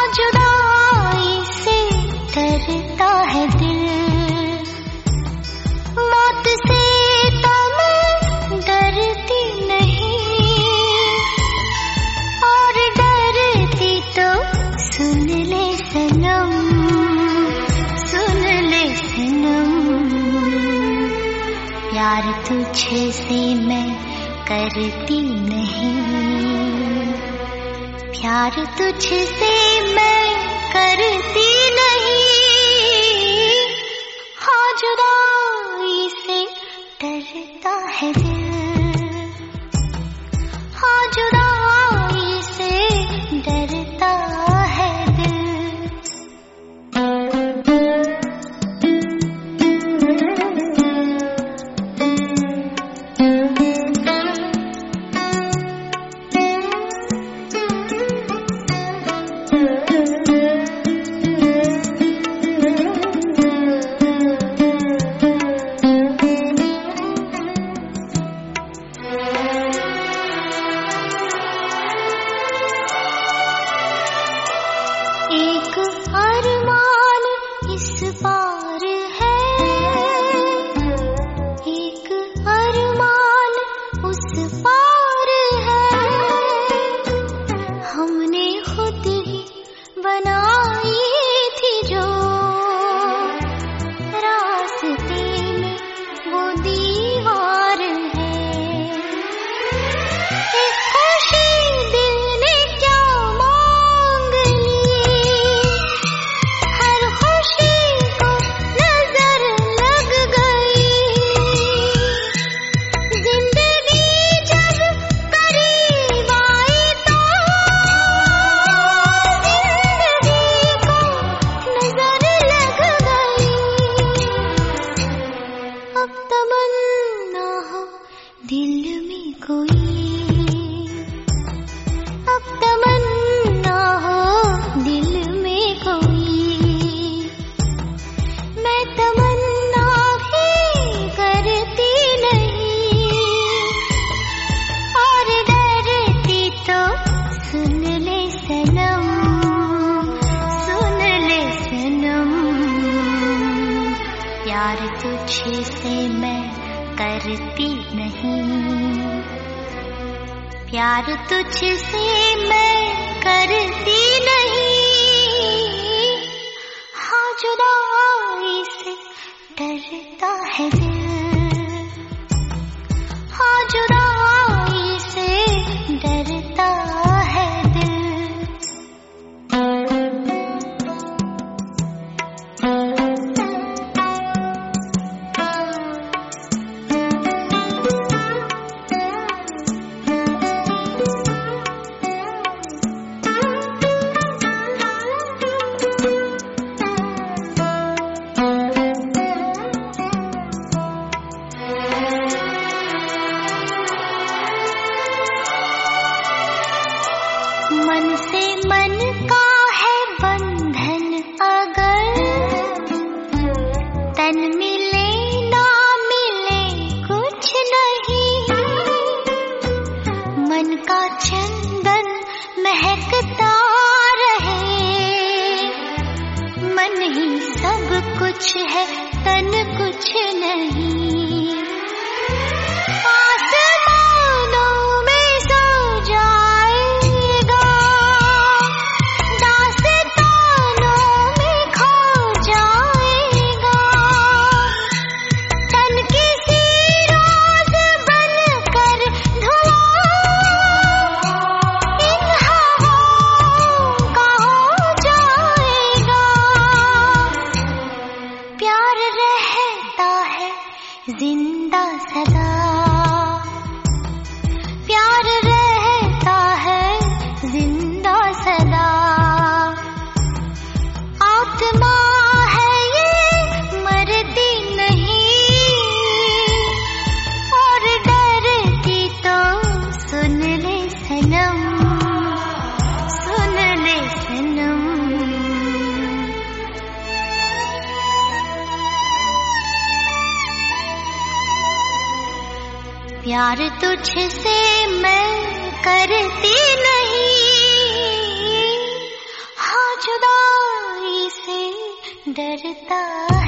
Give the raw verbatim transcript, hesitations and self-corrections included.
जुदाई से डरता है दिल, मौत से तो मैं डरती नहीं, और डरती तो सुन ले सनम, सुन ले सनम। प्यार तुझे से मैं करती नहीं, प्यार तुझसे मैं करती नहीं, हाँ जुदाई से डरता है दिल, हाँ जुदाई से डरता है दिल। एक अरमान इस पार है, एक अरमान उस पार है, हमने खुद ही बनाई थी जो रास्ते में वो दीवार है। एक खुशी दिल ने क्या मांग ली, हर खुशी को नजर लग गई, जिंदगी जब करीब आई तो जिंदगी को नजर लग गई। अब तमन्ना हो दिल में कोई, अब तमन्ना हो दिल में कोई, मैं तमन्ना भी करती नहीं, और डरती तो सुन ले सनम, सुन ले सनम। प्यार तुझे से मैं करती नहीं, प्यार तुझसे मैं करती नहीं, हाँ जुदाई से डरता है दिल, हाँ जुदाई से डरता है दिल। मन से मन का है बंधन अगर, तन मिले ना मिले कुछ नहीं, मन का चंदन महकता रहे, मन ही सब कुछ है तन कुछ नहीं, आसमानों में सो जाएगा, दास्तानों में खो जाएगा, तन किसी रोज बनकर धुआं इन हवाओं का हो जाएगा। प्यार रहता है जिंदा सदा, प्यार रहता है जिंदा सदा, आत्मा है ये मरती नहीं, और डरती तो सुन ले सनम, सुन ले सनम। प्यार तुझसे मैं करती नहीं, हाँ जुदाई से डरता